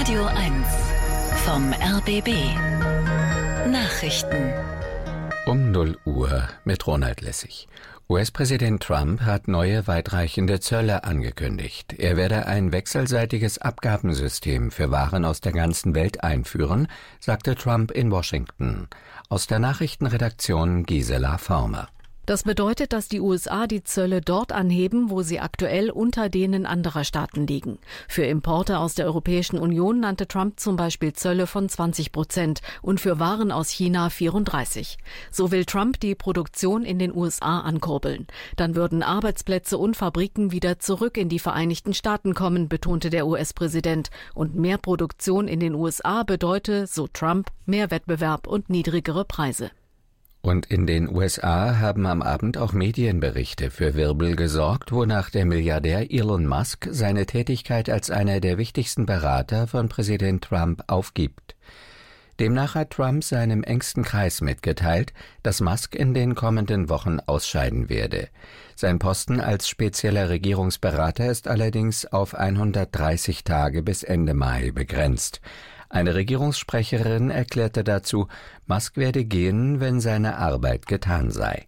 Radio 1 vom RBB. Nachrichten. Um 0 Uhr mit Ronald Lessig. US-Präsident Trump hat neue weitreichende Zölle angekündigt. Er werde ein wechselseitiges Abgabensystem für Waren aus der ganzen Welt einführen, sagte Trump in Washington. Aus der Nachrichtenredaktion Gisela Former. Das bedeutet, dass die USA die Zölle dort anheben, wo sie aktuell unter denen anderer Staaten liegen. Für Importe aus der Europäischen Union nannte Trump zum Beispiel Zölle von 20% und für Waren aus China 34%. So will Trump die Produktion in den USA ankurbeln. Dann würden Arbeitsplätze und Fabriken wieder zurück in die Vereinigten Staaten kommen, betonte der US-Präsident. Und mehr Produktion in den USA bedeute, so Trump, mehr Wettbewerb und niedrigere Preise. Und in den USA haben am Abend auch Medienberichte für Wirbel gesorgt, wonach der Milliardär Elon Musk seine Tätigkeit als einer der wichtigsten Berater von Präsident Trump aufgibt. Demnach hat Trump seinem engsten Kreis mitgeteilt, dass Musk in den kommenden Wochen ausscheiden werde. Sein Posten als spezieller Regierungsberater ist allerdings auf 130 Tage bis Ende Mai begrenzt. Eine Regierungssprecherin erklärte dazu, Musk werde gehen, wenn seine Arbeit getan sei.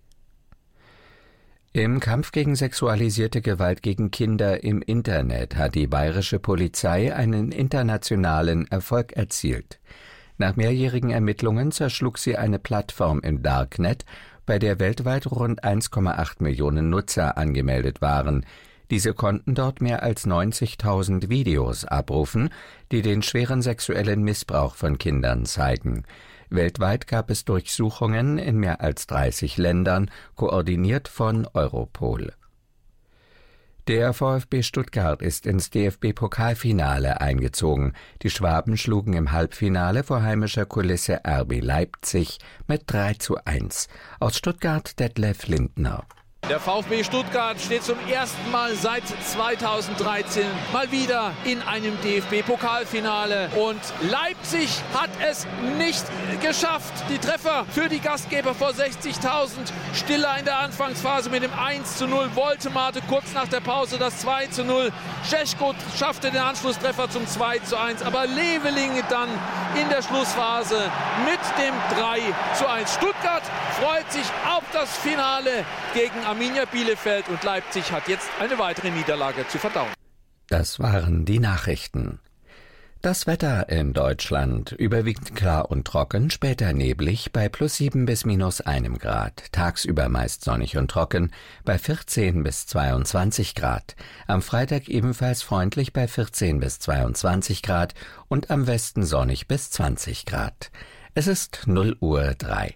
Im Kampf gegen sexualisierte Gewalt gegen Kinder im Internet hat die bayerische Polizei einen internationalen Erfolg erzielt. Nach mehrjährigen Ermittlungen zerschlug sie eine Plattform im Darknet, bei der weltweit rund 1,8 Millionen Nutzer angemeldet waren. Diese konnten dort mehr als 90.000 Videos abrufen, die den schweren sexuellen Missbrauch von Kindern zeigen. Weltweit gab es Durchsuchungen in mehr als 30 Ländern, koordiniert von Europol. Der VfB Stuttgart ist ins DFB-Pokalfinale eingezogen. Die Schwaben schlugen im Halbfinale vor heimischer Kulisse RB Leipzig mit 3:1. Aus Stuttgart Detlef Lindner. Der VfB Stuttgart steht zum ersten Mal seit 2013 mal wieder in einem DFB-Pokalfinale. Und Leipzig hat es nicht geschafft. Die Treffer für die Gastgeber vor 60.000. Stiller in der Anfangsphase mit dem 1:0. Woltemade kurz nach der Pause das 2:0. Šeško schaffte den Anschlusstreffer zum 2:1. Aber Leveling dann in der Schlussphase mit dem 3:1. Stuttgart freut sich auf das Finale gegen Arminia Bielefeld und Leipzig hat jetzt eine weitere Niederlage zu verdauen. Das waren die Nachrichten. Das Wetter in Deutschland: überwiegend klar und trocken, später neblig bei +7 bis -1 Grad. Tagsüber meist sonnig und trocken bei 14 bis 22 Grad. Am Freitag ebenfalls freundlich bei 14 bis 22 Grad und am Westen sonnig bis 20 Grad. Es ist 0:03.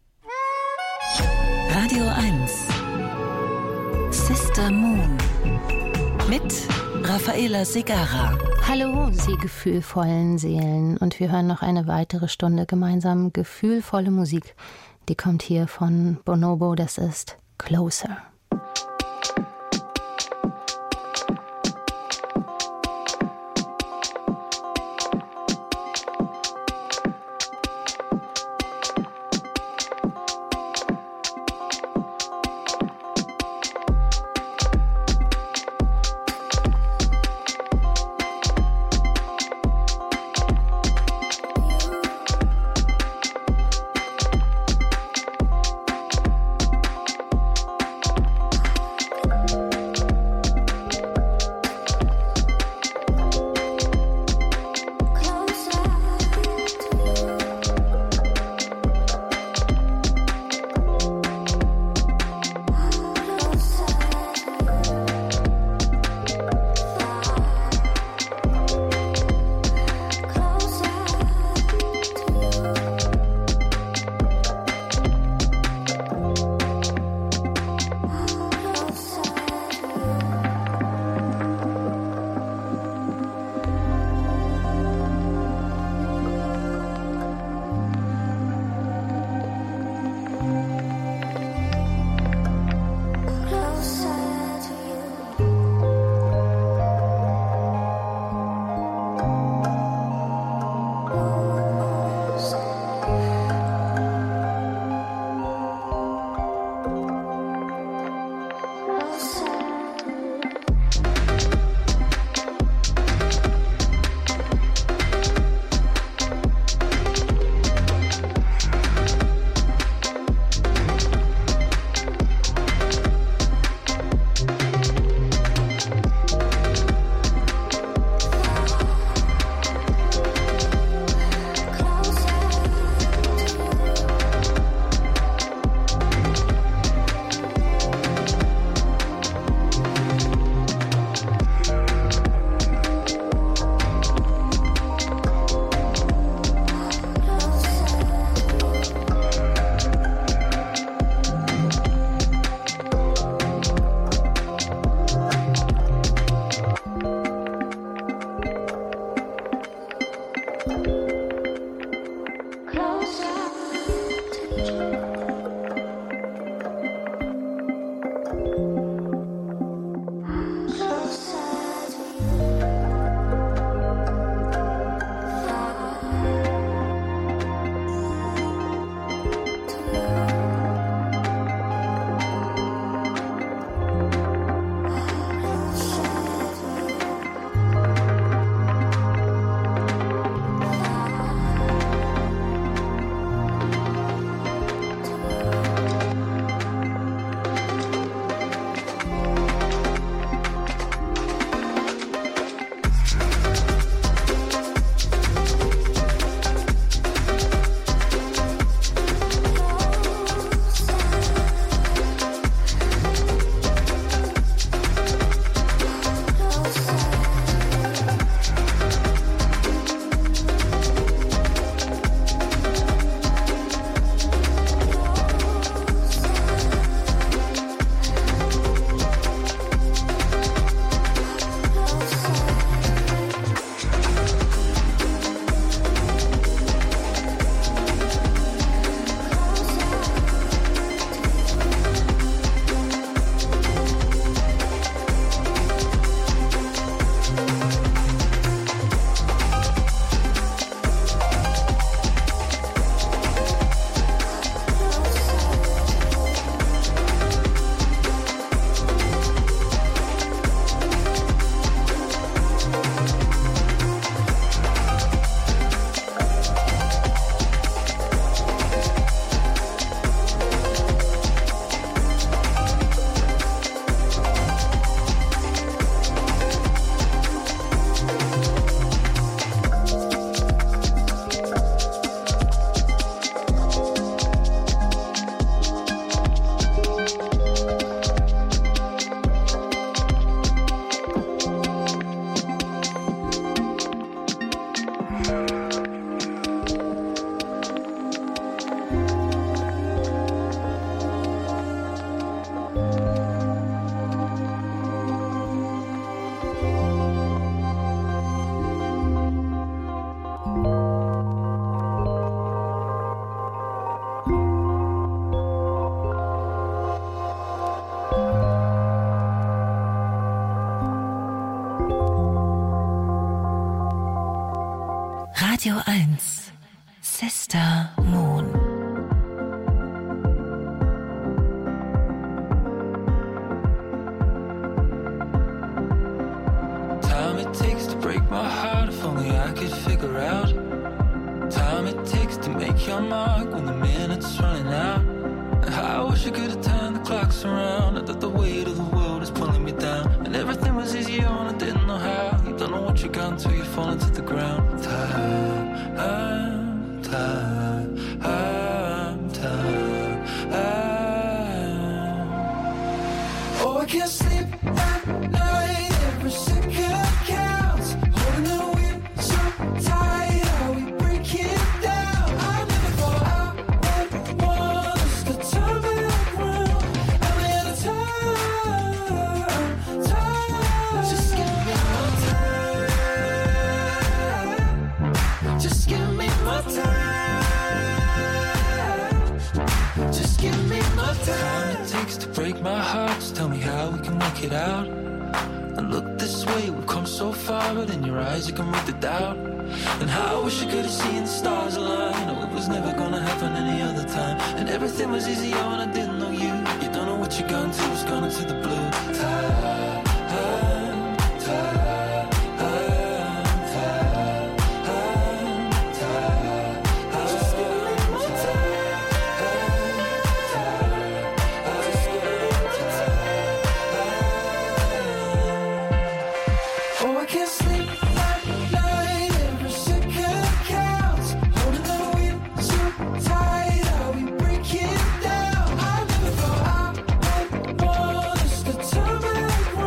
Radio 1 Sister Moon mit Raffaella Segarra. Hallo, Sie gefühlvollen Seelen. Und wir hören noch eine weitere Stunde gemeinsam gefühlvolle Musik. Die kommt hier von Bonobo, das ist Closer. Radio 1 Sister Moon. Time it takes to break my heart, if only I could figure out. Time it takes to make your mark when the minute's running out. I wish I could have turned the clocks around, and that the weight of the world is pulling me down, and everything was easier when I didn't know how. You don't know what you're gone till you fall into the ground. I'm tired. Oh, I can't sleep at night, every second counts. Holding the wheel so tight, how we break it down. I never thought I would want us to turn back round. I'm out of time. Just give me more time. Just give me more time. Just give me more time. It takes to break my heart. Just tell me how we can work it out. And look this way, we've come so far, but in your eyes you can read the doubt. And how I wish I could have seen the stars align. No, it was never gonna happen any other time. And everything was easier when I didn't know you. You don't know what you're gone to, it's gone into the blue. Tired. Just give me more time. Oh, I can't sleep at night, every second counts. Holding the wheel so tight, how we break it down. I never thought I would want us to turn back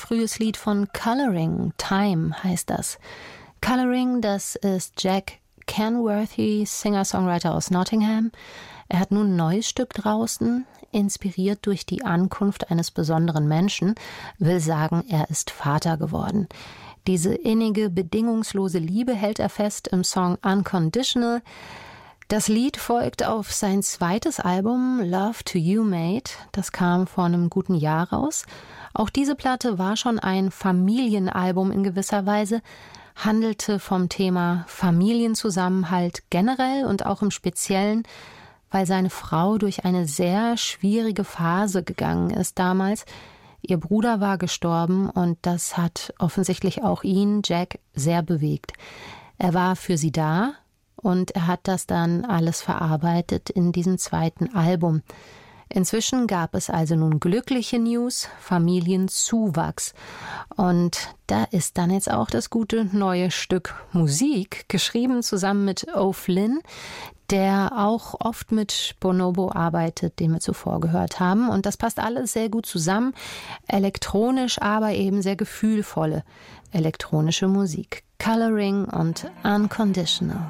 frühes Lied von Colouring, Time heißt das. Colouring, das ist Jack Kenworthy, Singer-Songwriter aus Nottingham. Er hat nun ein neues Stück draußen, inspiriert durch die Ankunft eines besonderen Menschen, will sagen, er ist Vater geworden. Diese innige, bedingungslose Liebe hält er fest im Song Unconditional. Das Lied folgt auf sein zweites Album Love to You Mate. Das kam vor einem guten Jahr raus. Auch diese Platte war schon ein Familienalbum in gewisser Weise, handelte vom Thema Familienzusammenhalt generell und auch im Speziellen, weil seine Frau durch eine sehr schwierige Phase gegangen ist damals. Ihr Bruder war gestorben und das hat offensichtlich auch ihn, Jack, sehr bewegt. Er war für sie da und er hat das dann alles verarbeitet in diesem zweiten Album. Inzwischen gab es also nun glückliche News, Familienzuwachs. Und da ist dann jetzt auch das gute neue Stück Musik, geschrieben zusammen mit O'Flynn, der auch oft mit Bonobo arbeitet, den wir zuvor gehört haben. Und das passt alles sehr gut zusammen. Elektronisch, aber eben sehr gefühlvolle elektronische Musik. Colouring und Unconditional.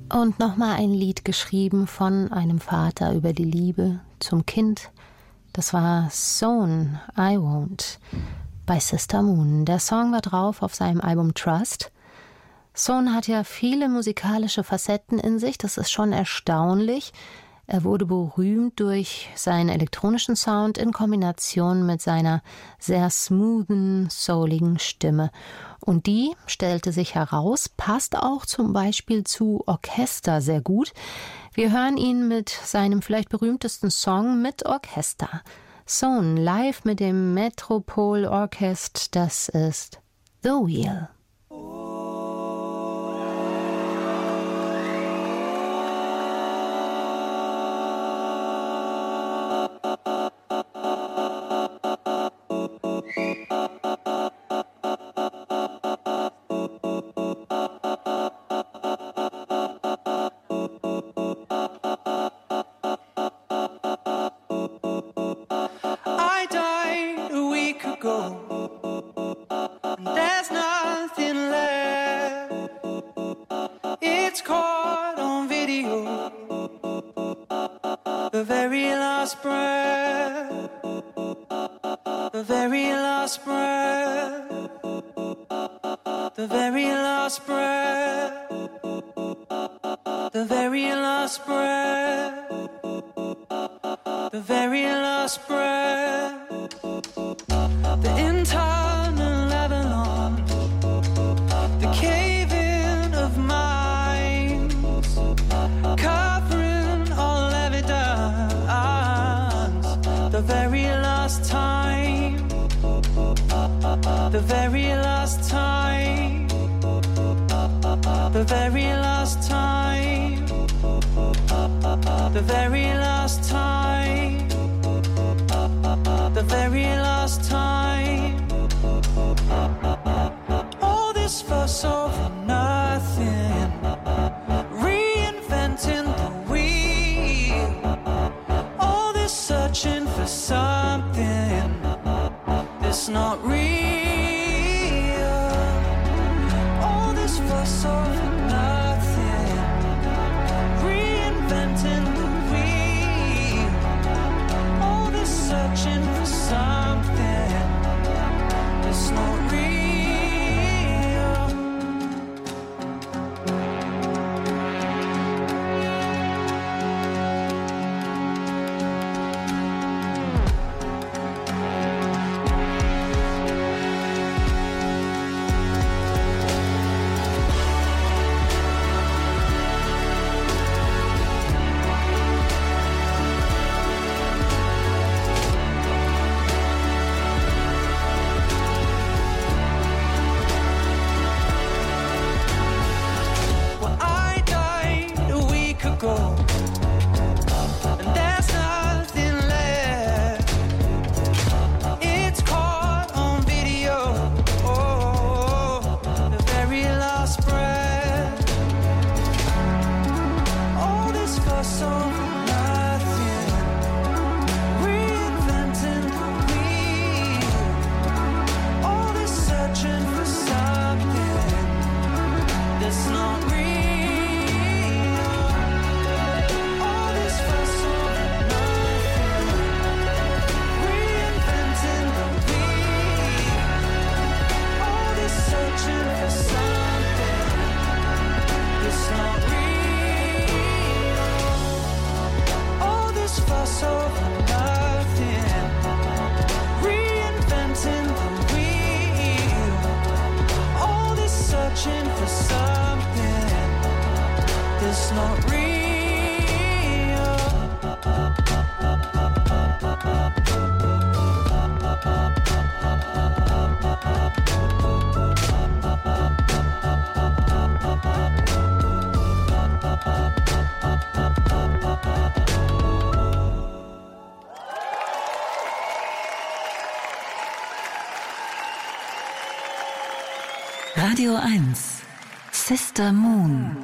Und nochmal ein Lied geschrieben von einem Vater über die Liebe zum Kind. Das war Sown, I Won't bei Sister Moon. Der Song war drauf auf seinem Album Trust. Sown hat ja viele musikalische Facetten in sich, das ist schon erstaunlich. Er wurde berühmt durch seinen elektronischen Sound in Kombination mit seiner sehr smoothen, souligen Stimme. Und die, stellte sich heraus, passt auch zum Beispiel zu Orchester sehr gut. Wir hören ihn mit seinem vielleicht berühmtesten Song mit Orchester. Sown live mit dem Metropole Orchestra, das ist The Wheel. Radio 1 Sister Moon.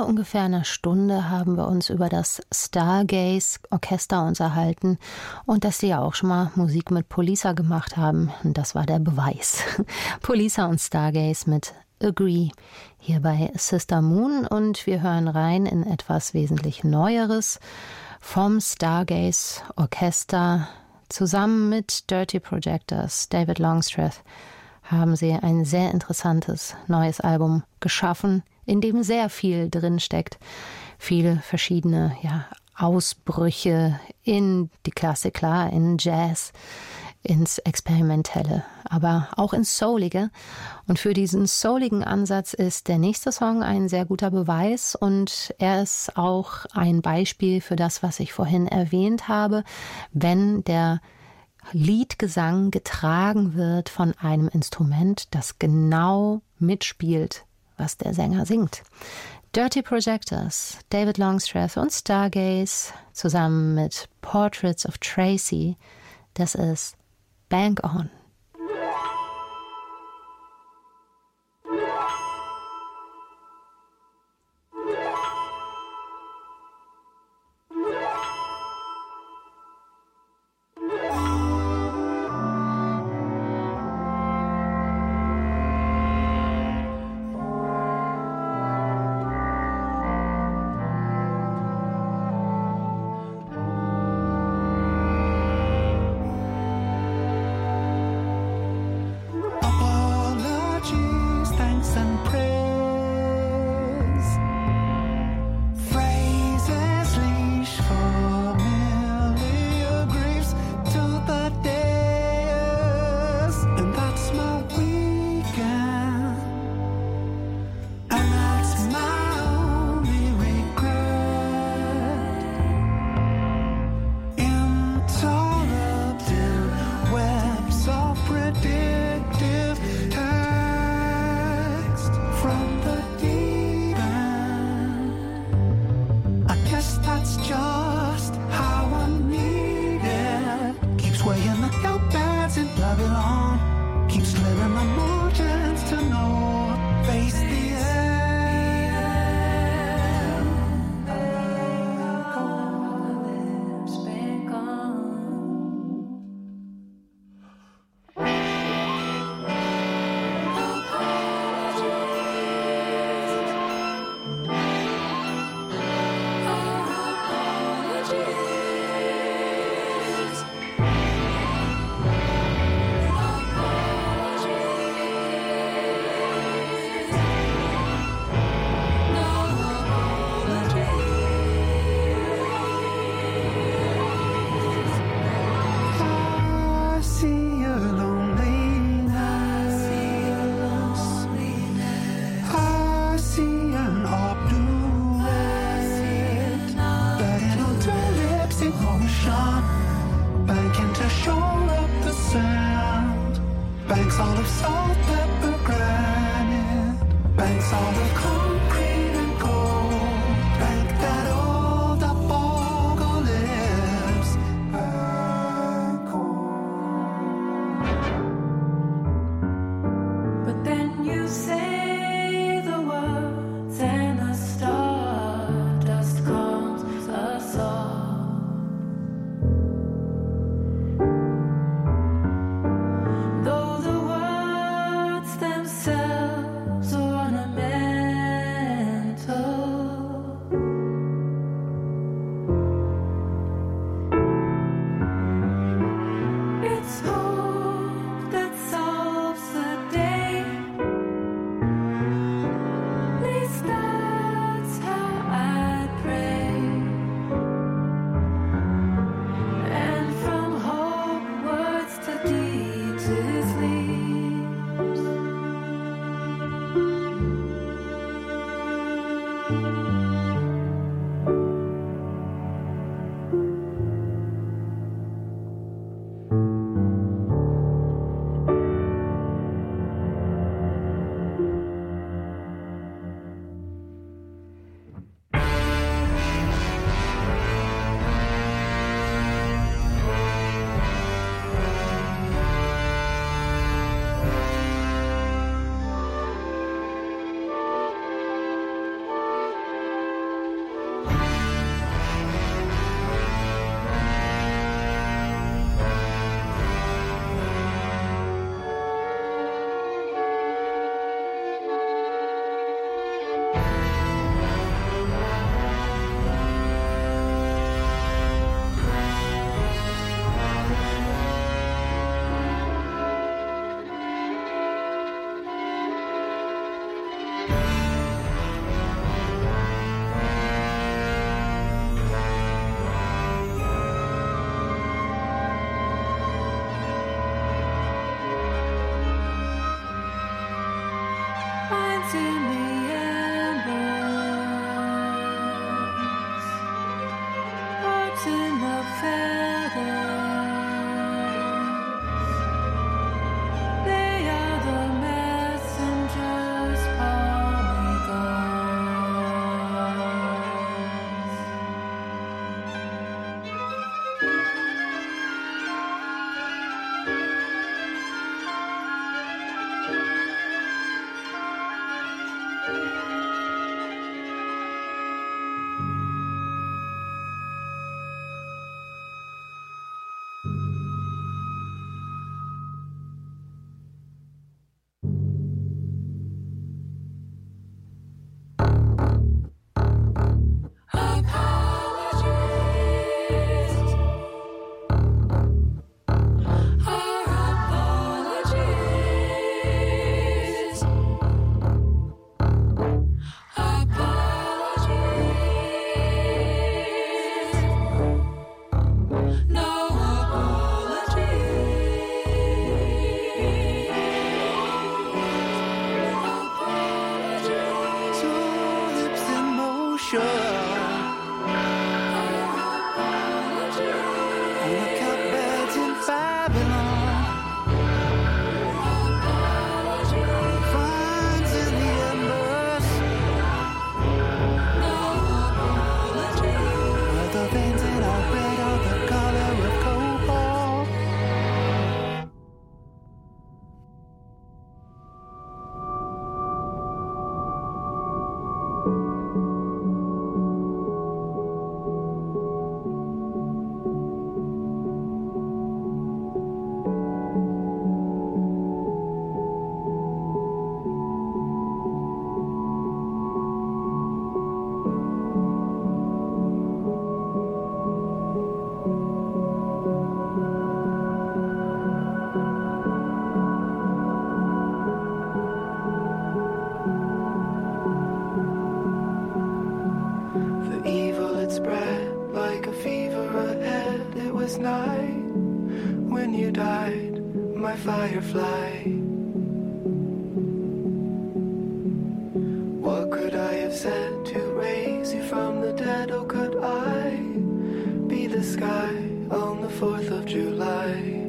Vor ungefähr einer Stunde haben wir uns über das Stargaze Orchester unterhalten und dass sie ja auch schon mal Musik mit Poliça gemacht haben. Und das war der Beweis. Poliça und Stargaze mit Agree hier bei Sister Moon, und wir hören rein in etwas wesentlich Neueres vom Stargaze Orchester. Zusammen mit Dirty Projectors, David Longstreth, haben sie ein sehr interessantes neues Album geschaffen, in dem sehr viel drinsteckt. Viele verschiedene Ausbrüche in die Klassik, klar, in Jazz, ins Experimentelle, aber auch ins Soulige. Und für diesen souligen Ansatz ist der nächste Song ein sehr guter Beweis, und er ist auch ein Beispiel für das, was ich vorhin erwähnt habe, wenn der Liedgesang getragen wird von einem Instrument, das genau mitspielt, was der Sänger singt. Dirty Projectors, David Longstreth und Stargaze zusammen mit Portraits of Tracy. Das ist Bang On. Firefly. What could I have said to raise you from the dead? Oh, could I be the sky on the 4th of July?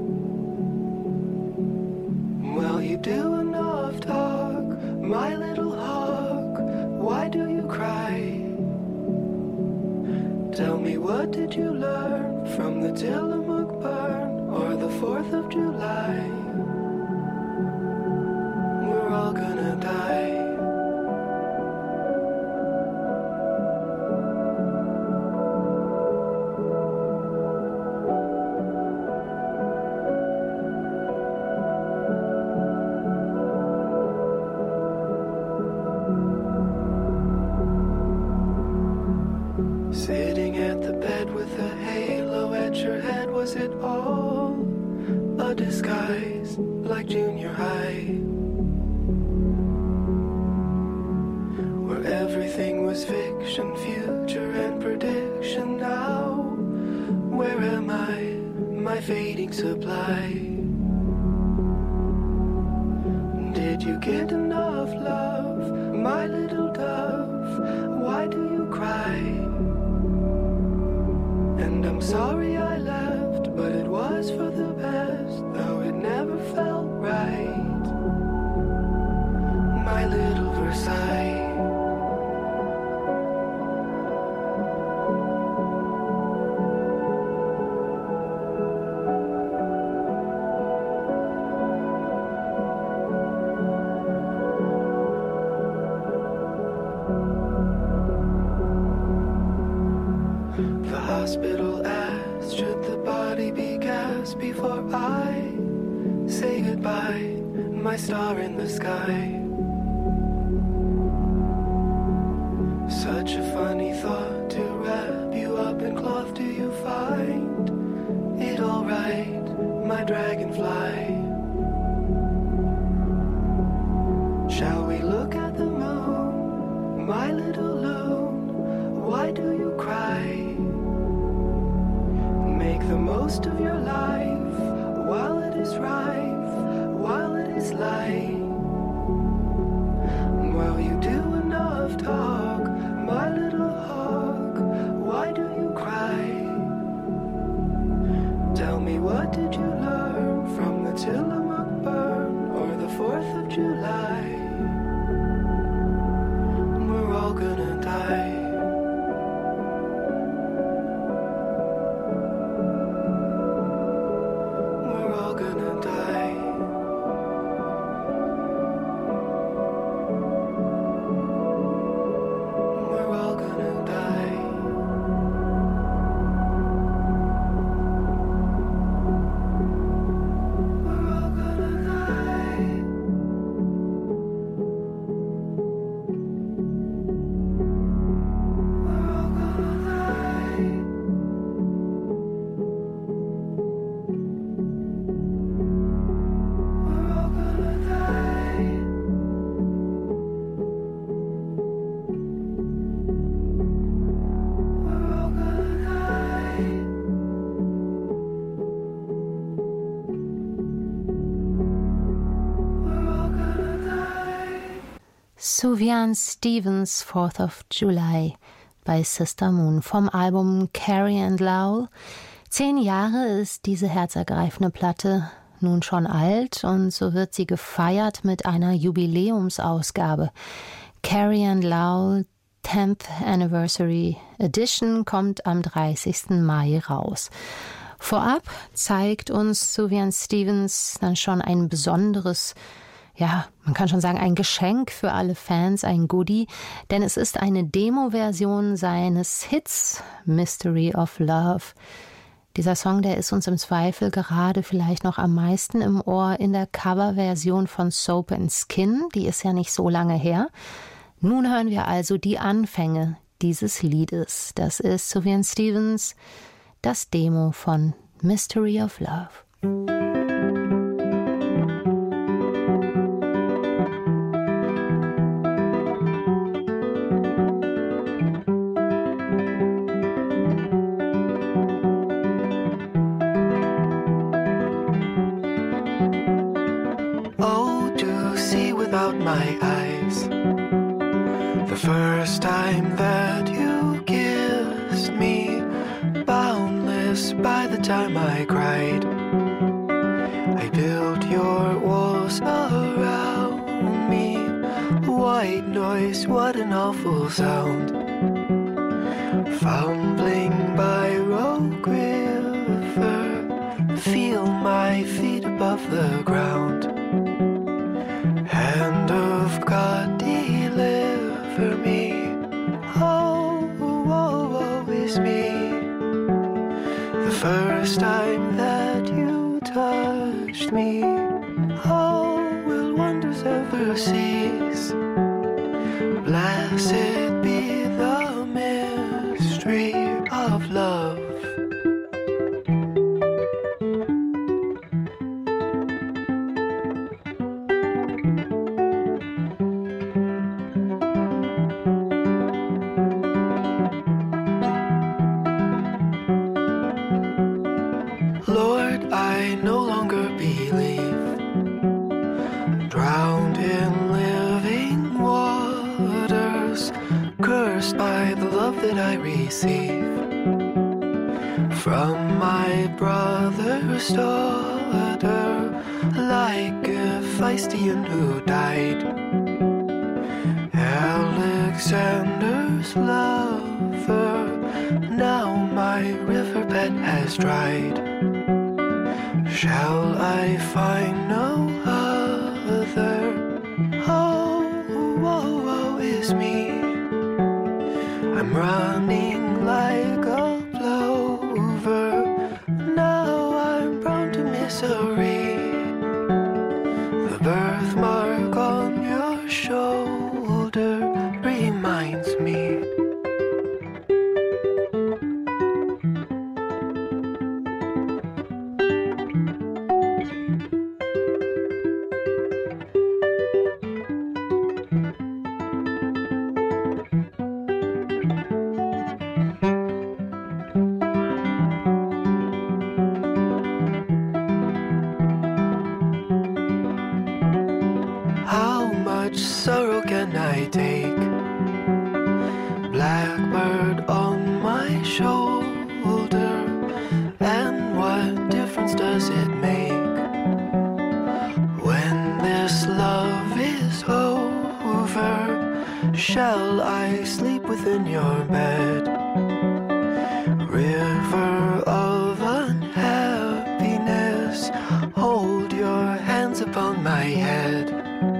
Well, you do enough talk, my little hawk. Why do you cry? Tell me, what did you learn from the Tillamook burn or the 4th of July? We're all gonna die. Sitting at the bed with a halo at your head, was it all a disguise like junior high? Where everything was fiction, future and prediction. Now, where am I, my fading supply? Did you get enough love, my little dove? Why do you cry? And I'm sorry I left, but it was for the best, though it never felt right. My little Versailles. The hospital asked, should the body be gassed before I say goodbye, my star in the sky? Such a funny thought to wrap you up in cloth. Do you find it all right, my dragonfly? Shall we look at the moon, my little loon? Why do you cry? Make the most of your life, while it is rife, while it is light. Sufjan Stevens, 4th of July bei Sister Moon vom Album Carrie and Lowell. 10 Jahre ist diese herzergreifende Platte nun schon alt und so wird sie gefeiert mit einer Jubiläumsausgabe. Carrie and Lowell 10th Anniversary Edition kommt am 30. Mai raus. Vorab zeigt uns Sufjan Stevens dann schon ein besonderes, ja, man kann schon sagen, ein Geschenk für alle Fans, ein Goodie, denn es ist eine Demo-Version seines Hits Mystery of Love. Dieser Song, der ist uns im Zweifel gerade vielleicht noch am meisten im Ohr in der Coverversion von Soap and Skin, die ist ja nicht so lange her. Nun hören wir also die Anfänge dieses Liedes. Das ist Sufjan Stevens, das Demo von Mystery of Love. Oh, to see without my eyes the first time that you kissed me, boundless by the time I cried. I built your walls around me. White noise, what an awful sound. Fumbling by Rogue River, feel my feet above the ground. Hand of God, deliver me. Oh, woe, woe is me. The first time that you touched me, oh, will wonders ever cease? Blessed be the mystery of love. Lord, I no longer believe, drowned in living waters, cursed by the love that I receive from my brother's daughter, like a Philistine who died. Alexander's lover, now my riverbed has dried. Shall I find no other? Oh, woe, woe is me. I'm running like a plover. Now I'm prone to misery. The birthmark on your shoulder reminds me. How much sorrow can I take? Blackbird on my shoulder, and what difference does it make? When this love is over, shall I sleep within your bed? River of unhappiness, hold your hands upon my head.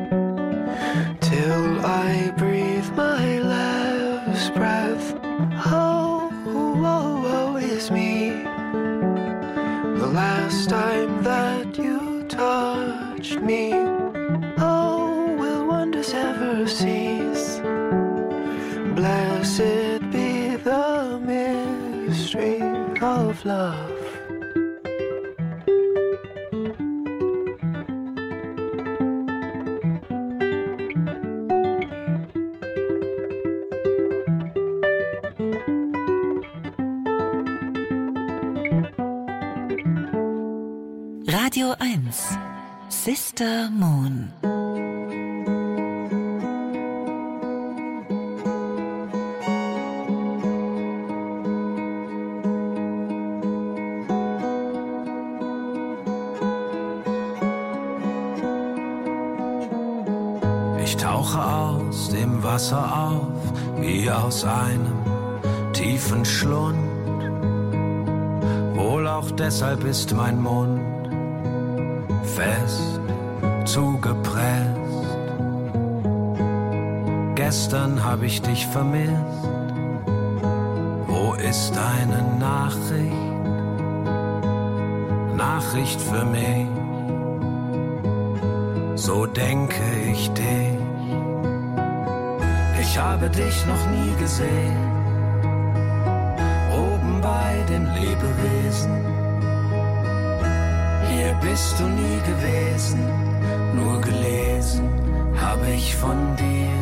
Till I breathe my last breath, oh, woe, woe is me. The last time that you touched me, oh, will wonders ever cease? Blessed be the mystery of love. Radio 1 Sister Moon. aus dem Wasser auf, wie aus einem tiefen Schlund. Wohl auch deshalb ist mein Mund fest zugepresst. Gestern hab ich dich vermisst. Wo ist deine Nachricht? Nachricht für mich. So denke ich dich. Ich habe dich noch nie gesehen. Oben bei den Lebewesen. Hier bist du nie gewesen. Nur gelesen habe ich von dir.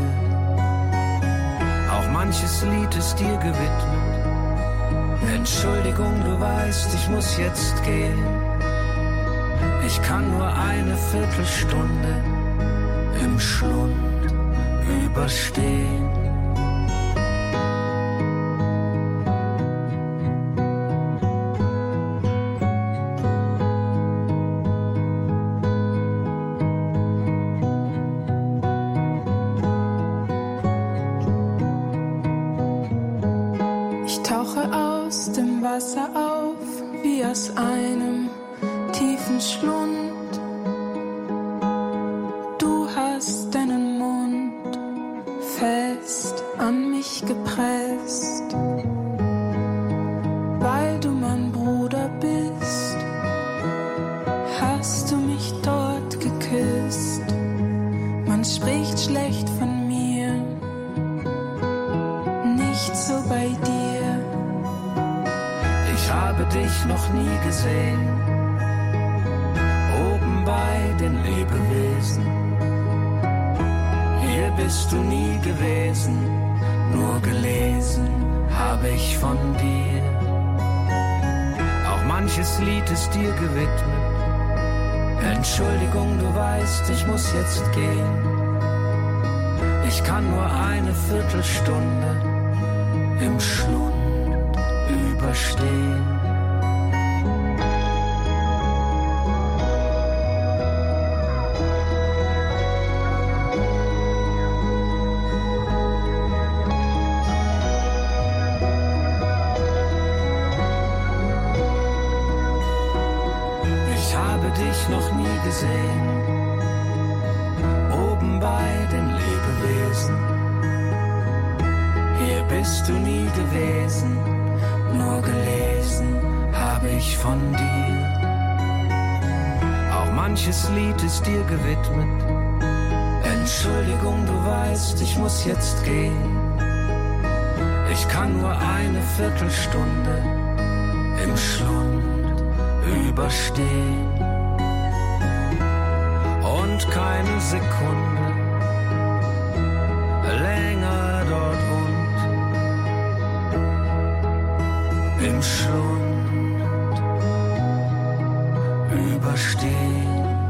Auch manches Lied ist dir gewidmet. Entschuldigung, du weißt, ich muss jetzt gehen. Ich kann nur eine Viertelstunde im Schlund überstehen. Ich tauche aus dem Wasser auf, wie aus einem tiefen Schlund. Du hast deinen Mund fest an mich gepresst, weil du mein Bruder bist, hast du mich dort geküsst. Man spricht schlecht von mir, nicht so bei dir. Ich habe dich noch nie gesehen. Oben bei den Lebewesen. Hier bist du nie gewesen. Nur gelesen habe ich von dir. Auch manches Lied ist dir gewidmet. Entschuldigung, du weißt, ich muss jetzt gehen. Ich kann nur eine Viertelstunde im Schlund überstehen. Ich habe dich noch nie gesehen. Oben bei den Lebewesen. Hier bist du nie gewesen. Nur gelesen habe ich von dir. Auch manches Lied ist dir gewidmet. Entschuldigung, du weißt, ich muss jetzt gehen. Ich kann nur eine Viertelstunde im Schlund überstehen. Und keine Sekunde länger dort unten im Schlund überstehen.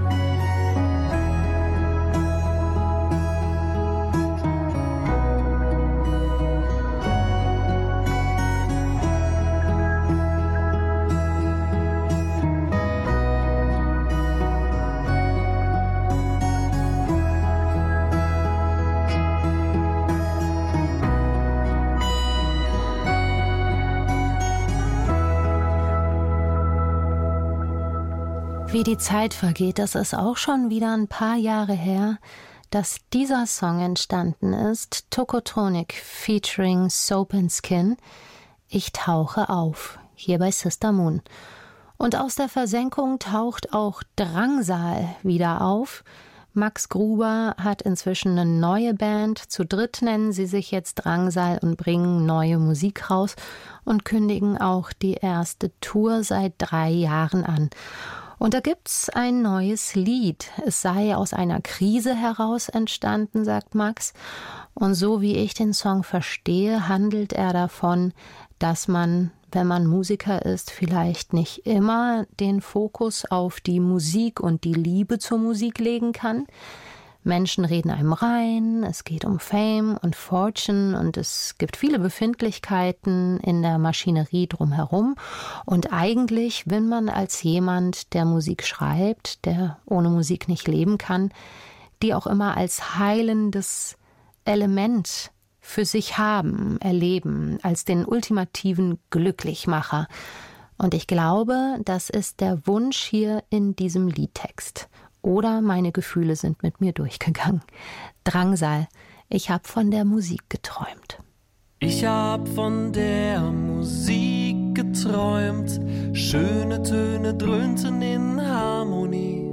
Wie die Zeit vergeht, das ist auch schon wieder ein paar Jahre her, dass dieser Song entstanden ist. Tokotronic featuring Soap & Skin. Ich tauche auf, hier bei Sister Moon. Und aus der Versenkung taucht auch Drangsal wieder auf. Max Gruber hat inzwischen eine neue Band. Zu dritt nennen sie sich jetzt Drangsal und bringen neue Musik raus und kündigen auch die erste Tour seit 3 Jahren an. Und da gibt's ein neues Lied. Es sei aus einer Krise heraus entstanden, sagt Max. Und so wie ich den Song verstehe, handelt er davon, dass man, wenn man Musiker ist, vielleicht nicht immer den Fokus auf die Musik und die Liebe zur Musik legen kann. Menschen reden einem rein, es geht um Fame und Fortune und es gibt viele Befindlichkeiten in der Maschinerie drumherum. Und eigentlich, wenn man als jemand, der Musik schreibt, der ohne Musik nicht leben kann, die auch immer als heilendes Element für sich haben, erleben, als den ultimativen Glücklichmacher. Und ich glaube, das ist der Wunsch hier in diesem Liedtext. Oder meine Gefühle sind mit mir durchgegangen. Drangsal, ich hab von der Musik geträumt. Ich hab von der Musik geträumt, schöne Töne dröhnten in Harmonie,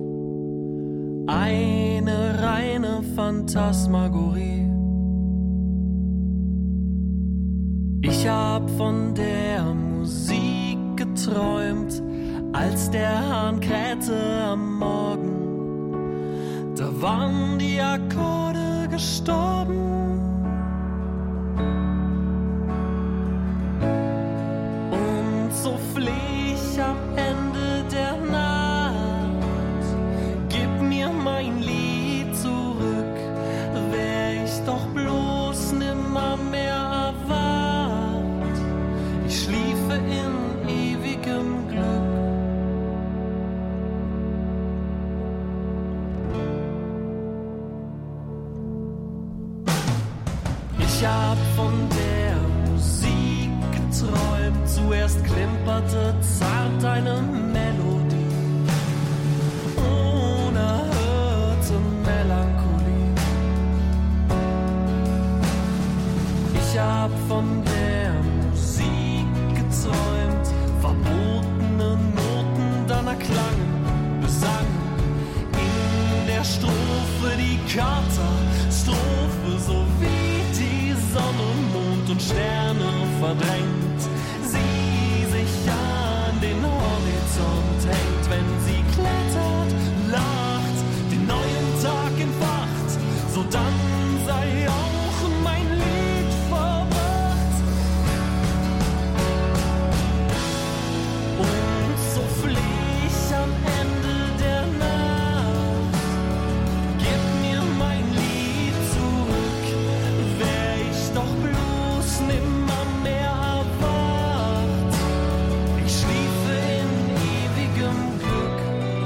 eine reine Phantasmagorie. Ich hab von der Musik geträumt, als der Hahn krähte am Morgen, da waren die Akkorde gestorben. So flieh ich am Ende der Nacht, gib mir mein Lied zurück, wär ich doch bloß nimmer mehr erwacht, ich schliefe in ewigem Glück. Ich hab von der Musik geträumt, zuerst klimperte zart eine Melodie, unerhörte Melancholie. Ich hab von der Musik geträumt, verbotene Noten dann erklangen, besang in der Strophe die Katastrophe, so wie die Sonne, Mond und Sterne verdrängt, sie sich an den Horizont hängt, wenn sie klettert, lacht, den neuen Tag entfacht, so dann sei auch mein Lied vollbracht. Und so flieh ich am Ende der Nacht, gib mir mein Lied zurück, wär ich doch bloß nimmer mehr erwacht, ich schliefe in ewigem Glück.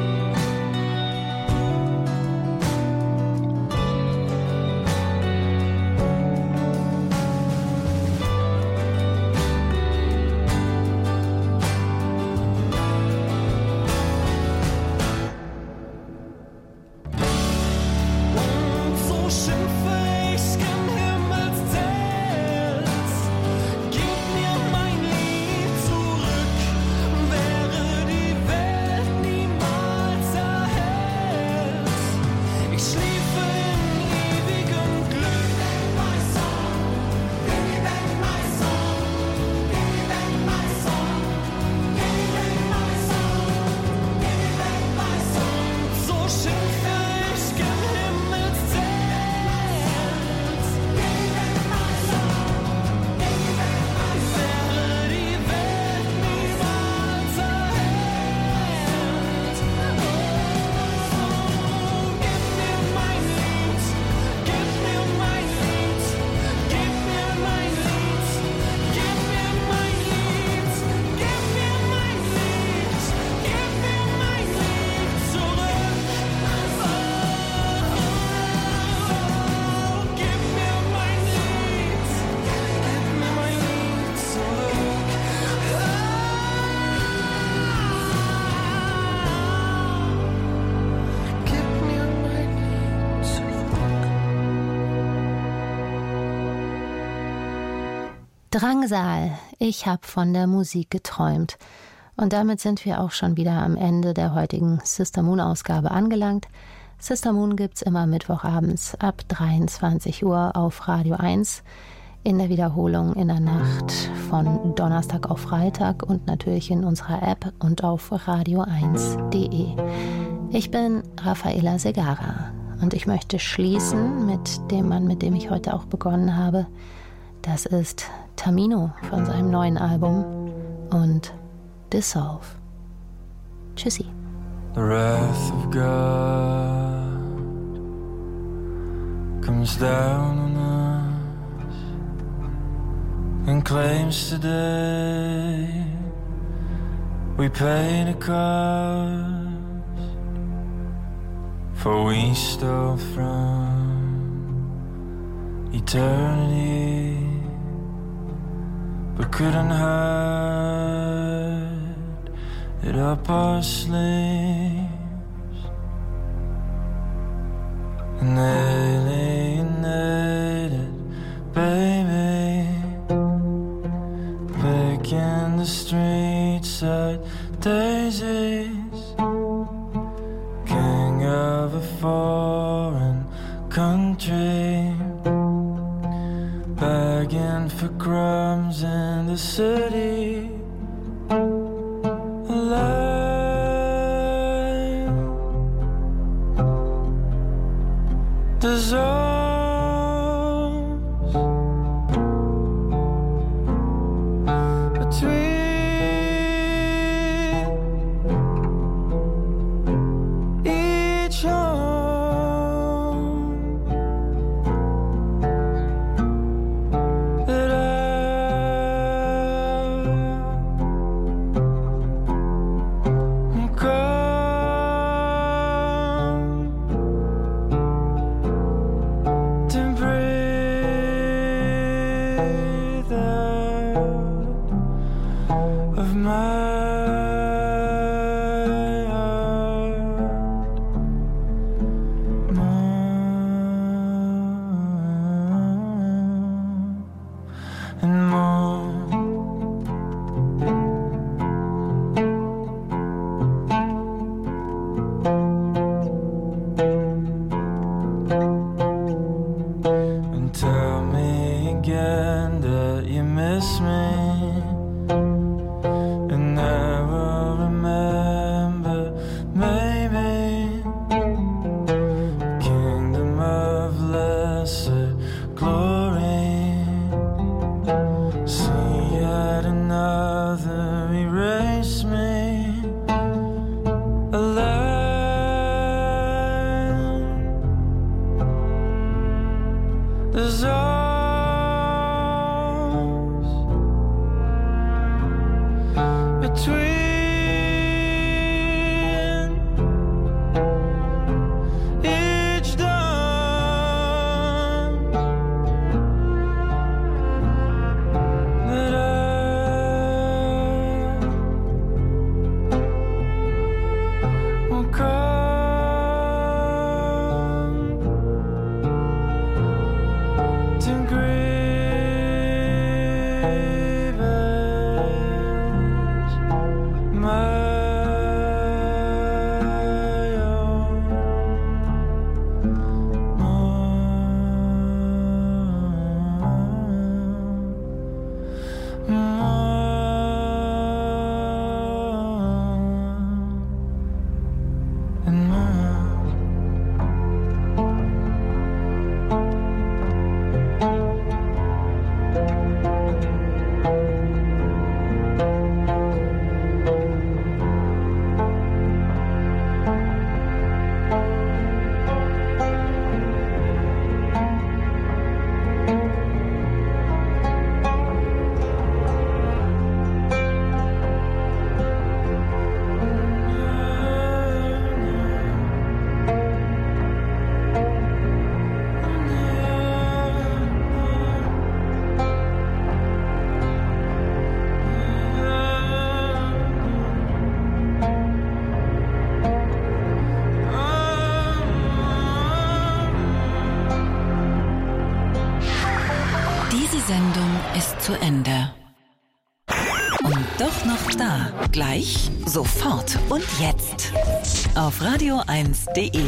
Und so schimpfe ich gen Himmelszelt, gib mir mein Lied zurück, wäre die Welt niemals erhellt, ich schliefe in ewigem Glück. My song, give me back my song, give me back my song, give me back my song, give me back my song. So schimpfe ich gen Himmelszelt, give me back my song, give me back my song, wäre die Welt niemals erhellt. Oh, gib mir mein Lied, gib mir mein Lied, gib mir mein Lied, gib mir mein Lied, gib mir mein Lied, gib mir mein Lied zurück. Oh, gib mir mein Lied, gib mir mein Lied zurück. Gib mir mein Lied zurück. Drangsal, ich hab von der Musik geträumt. Und damit sind wir auch schon wieder am Ende der heutigen Sister Moon Ausgabe angelangt. Sister Moon gibt's immer mittwochabends ab 23 Uhr auf Radio 1, in der Wiederholung in der Nacht von Donnerstag auf Freitag und natürlich in unserer App und auf radio1.de. Ich bin Rafaela Segara und ich möchte schließen mit dem Mann, mit dem ich heute auch begonnen habe. Das ist Tamino von seinem neuen Album und Dissolve. Tschüssi. The wrath of God comes down on us and claims today we pay the cost, for we stole from eternity, but couldn't hide it up our sleeves. And alienated, baby, picking the streets at daisies, king of a foreign country, begging for crumbs in the city, alive. Dissolves between each home that I've come to breathe out of my heart more and more. And tell me again that you miss me, and I will remember, maybe, kingdom of lesser glory. See yet another erase me alive. Dissolves between each dawn that I will come to grieve as my own and more. Diese Sendung ist zu Ende. Und doch noch da. Gleich, sofort und jetzt. Auf radio1.de.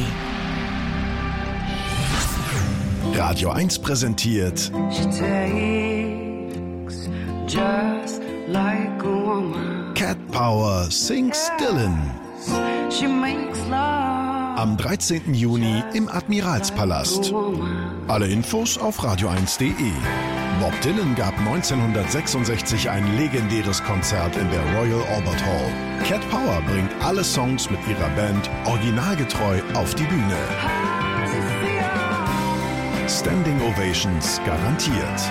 Radio 1 präsentiert She takes just like a woman. Cat Power Sings Dylan. She makes love. Am 13. Juni im Admiralspalast. Alle Infos auf radio1.de. Bob Dylan gab 1966 ein legendäres Konzert in der Royal Albert Hall. Cat Power bringt alle Songs mit ihrer Band originalgetreu auf die Bühne. Standing Ovations garantiert.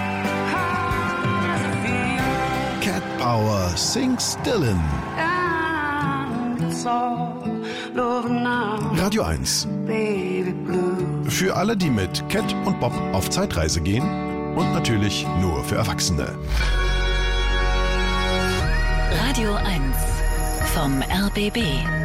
Cat Power Sings Dylan. It's all love now. Radio 1. Baby blue. Für alle, die mit Cat und Bob auf Zeitreise gehen und natürlich nur für Erwachsene. Radio 1 vom RBB.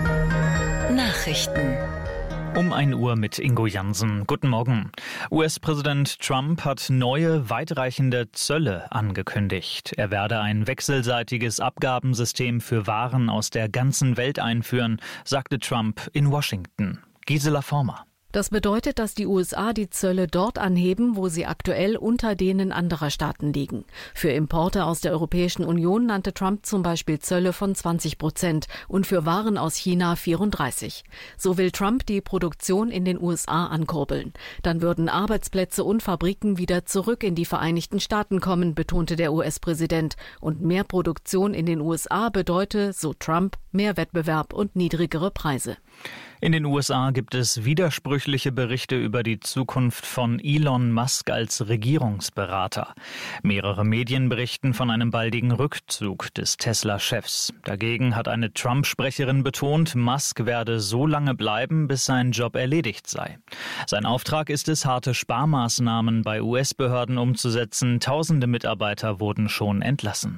Nachrichten. Um 1 Uhr mit Ingo Jansen. Guten Morgen. US-Präsident Trump hat neue, weitreichende Zölle angekündigt. Er werde ein wechselseitiges Abgabensystem für Waren aus der ganzen Welt einführen, sagte Trump in Washington. Gisela Former. Das bedeutet, dass die USA die Zölle dort anheben, wo sie aktuell unter denen anderer Staaten liegen. Für Importe aus der Europäischen Union nannte Trump zum Beispiel Zölle von 20% und für Waren aus China 34%. So will Trump die Produktion in den USA ankurbeln. Dann würden Arbeitsplätze und Fabriken wieder zurück in die Vereinigten Staaten kommen, betonte der US-Präsident. Und mehr Produktion in den USA bedeute, so Trump, mehr Wettbewerb und niedrigere Preise. In den USA gibt es widersprüchliche Berichte über die Zukunft von Elon Musk als Regierungsberater. Mehrere Medien berichten von einem baldigen Rückzug des Tesla-Chefs. Dagegen hat eine Trump-Sprecherin betont, Musk werde so lange bleiben, bis sein Job erledigt sei. Sein Auftrag ist es, harte Sparmaßnahmen bei US-Behörden umzusetzen. Tausende Mitarbeiter wurden schon entlassen.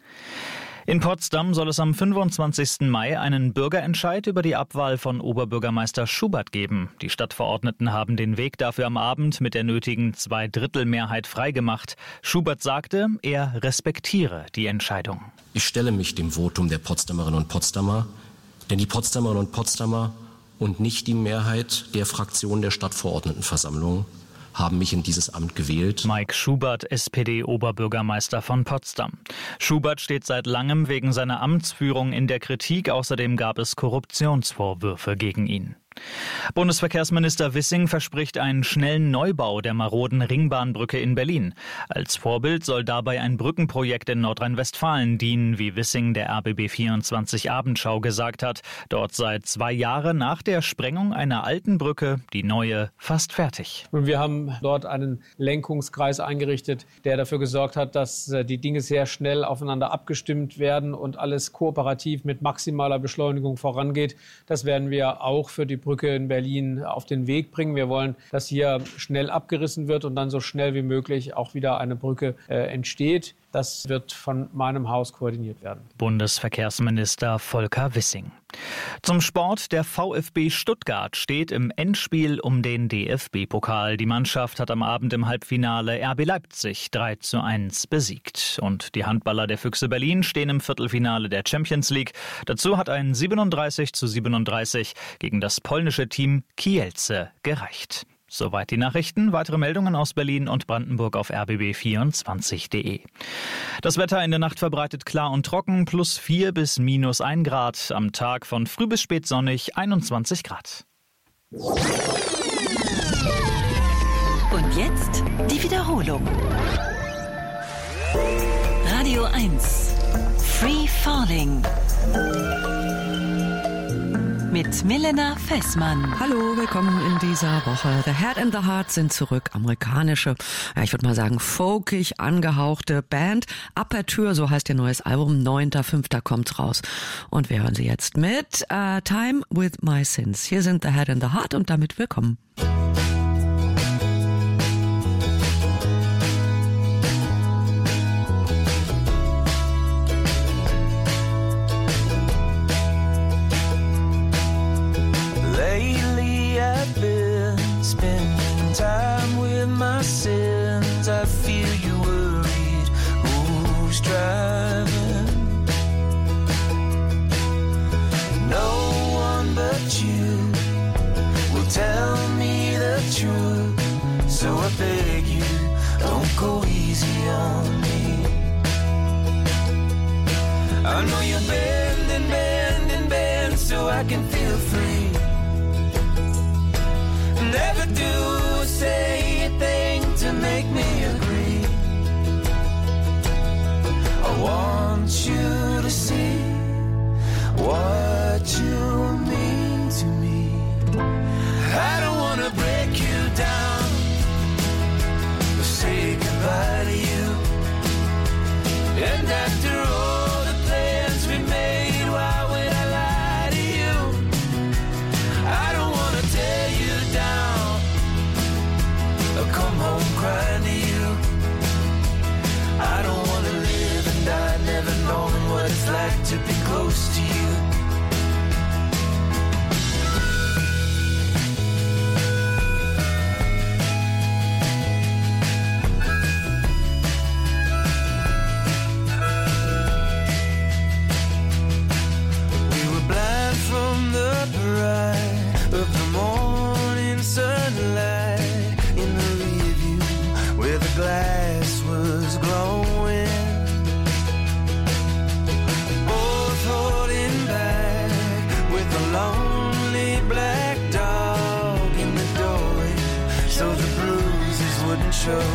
In Potsdam soll es am 25. Mai einen Bürgerentscheid über die Abwahl von Oberbürgermeister Schubert geben. Die Stadtverordneten haben den Weg dafür am Abend mit der nötigen 2/3-Mehrheit freigemacht. Schubert sagte, er respektiere die Entscheidung. Ich stelle mich dem Votum der Potsdamerinnen und Potsdamer, denn die Potsdamerinnen und Potsdamer und nicht die Mehrheit der Fraktion der Stadtverordnetenversammlung haben mich in dieses Amt gewählt. Mike Schubert, SPD-Oberbürgermeister von Potsdam. Schubert steht seit langem wegen seiner Amtsführung in der Kritik. Außerdem gab es Korruptionsvorwürfe gegen ihn. Bundesverkehrsminister Wissing verspricht einen schnellen Neubau der maroden Ringbahnbrücke in Berlin. Als Vorbild soll dabei ein Brückenprojekt in Nordrhein-Westfalen dienen, wie Wissing der RBB24 Abendschau gesagt hat. Dort sei 2 Jahre nach der Sprengung einer alten Brücke die neue fast fertig. Wir haben dort einen Lenkungskreis eingerichtet, der dafür gesorgt hat, dass die Dinge sehr schnell aufeinander abgestimmt werden und alles kooperativ mit maximaler Beschleunigung vorangeht. Das werden wir auch für die Brücke in Berlin auf den Weg bringen. Wir wollen, dass hier schnell abgerissen wird und dann so schnell wie möglich auch wieder eine Brücke entsteht. Das wird von meinem Haus koordiniert werden. Bundesverkehrsminister Volker Wissing. Zum Sport. Der VfB Stuttgart steht im Endspiel um den DFB-Pokal. Die Mannschaft hat am Abend im Halbfinale RB Leipzig 3:1 besiegt. Und die Handballer der Füchse Berlin stehen im Viertelfinale der Champions League. Dazu hat ein 37:37 gegen das polnische Team Kielce gereicht. Soweit die Nachrichten. Weitere Meldungen aus Berlin und Brandenburg auf rbb24.de. Das Wetter in der Nacht verbreitet klar und trocken, +4 bis -1 Grad. Am Tag von früh bis spät sonnig 21 Grad. Und jetzt die Wiederholung. Radio 1. Free Falling. Mit Milena Fessmann. Hallo, willkommen in dieser Woche. The Head and the Heart sind zurück. Amerikanische, ich würde mal sagen, folkig angehauchte Band. Aperture, so heißt ihr neues Album. 9.5. kommt's raus. Und wir hören sie jetzt mit Time with My Sins. Hier sind The Head and the Heart und damit willkommen. Time with my sins, I feel you worried. Who's driving? No one but you will tell me the truth. So I beg you, don't go easy on me. I know you're bending, bending, bending, so I can feel free. Never do or say a thing to make me agree. I want you to see what you mean to me. I don't wanna break you down or say goodbye to you. And after all the plans we made, why would I lie to you? like to be close to you. Glass was glowing, both holding back with a lonely black dog in the doorway, so the bruises wouldn't show.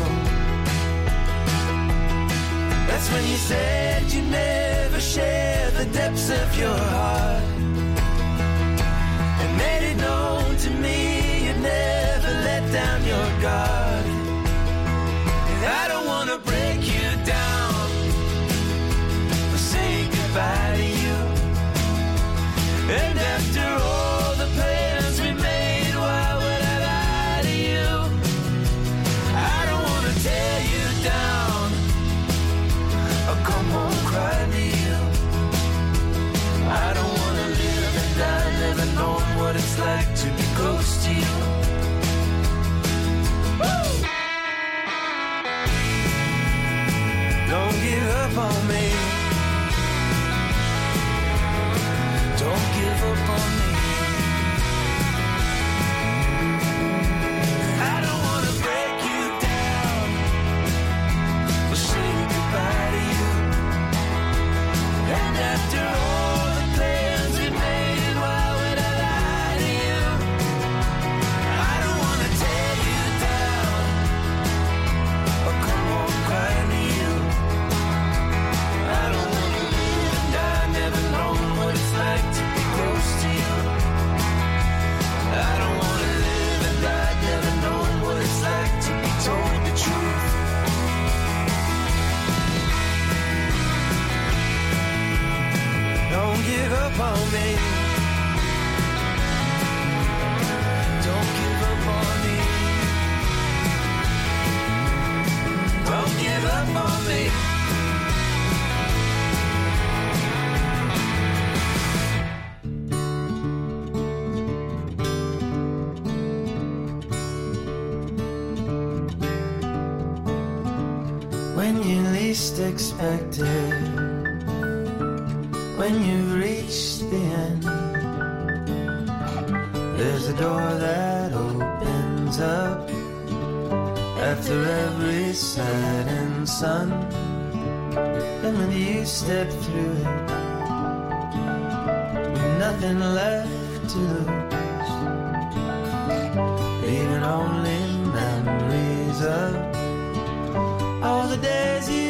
That's when you said you never share the depths of your heart, and made it known to me you'd never let down your guard. I don't wanna break you down or say goodbye to you. And after all the plans we made, why would I lie to you? I don't wanna tear you down or come home crying to you. I don't wanna live and die never knowing what it's like to be close to you. Woo! Don't give up on me. Don't give up on me. I don't wanna break you down or say goodbye to you. And after all the plans we made, why would I lie to you? I don't wanna tear you down or come home crying to you. I don't wanna live and die never knowing what it's like to be close to you. I don't wanna live and die never knowing what it's like to be told the truth. Don't give up on me. Don't give up on me. Don't give up on me. When you least expect it, when you've reached the end, there's a door that opens up after every setting sun. And when you step through it, with nothing left to lose, leaving only memories of all the days you